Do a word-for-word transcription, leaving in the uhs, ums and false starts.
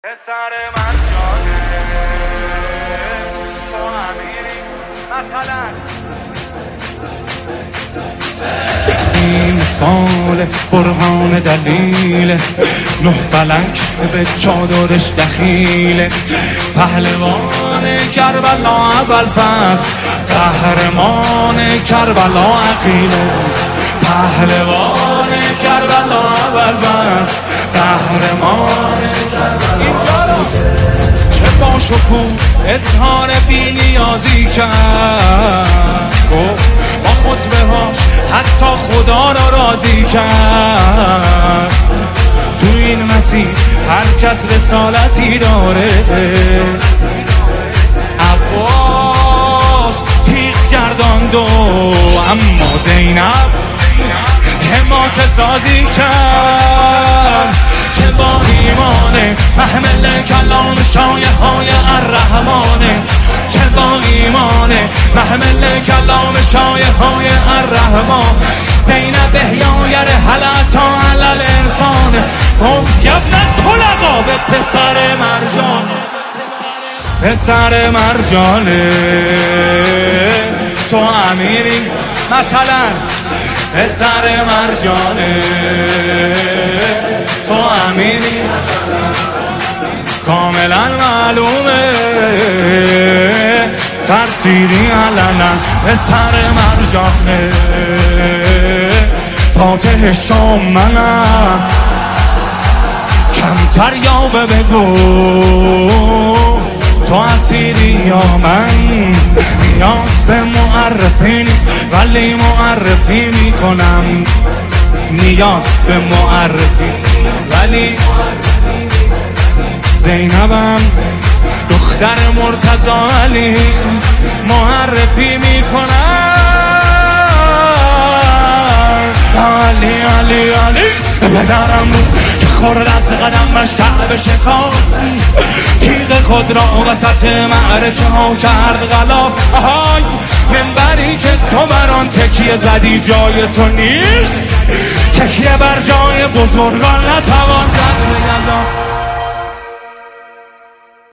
پسر مرجانه تو امیری مثلا این سال برهان دلیل نه بلنک به چادرش دخیل پهلوان کربلا اول پس قهرمان کربلا عقیله پهلوان کربلا اول پس قهرمان اینجا رو چه با شکوه اظهار بی نیازی کرد با خطبه هاش حتی خدا را راضی کرد تو این مسیر هر کس رسالتی داره عباس تیغ گرداند و اما زینب حماسه سازی کرد چه با ایمانه محمل کلام شایه های الرحمانه چه با ایمانه محمل کلام شایه های الرحمان زینب احیایر حلتا علل انسان گفت یبن طلقا به پسر مرجانه پسر مرجانه تو امیری مثلا پسر مرجانه تو امیری کاملا معلومه ترسیدی علنا پسر مرجانه فاتح شام منم کمتر یا بگو تو اسیری یا من نیاز به معرفی نیست ولی معرفی میکنم نیاز به معرفی ولی زینبم دختر مرتضی علی معرفی میکنم علی علی علی پدرم بود که خورد از قدمش کعبه شکاست تیغ خود را وسط معرکه ها کرد غلا آهای منبری که تو بران تکیه زدی جای تو نیست تکیه بر جای بزرگان نتوان زد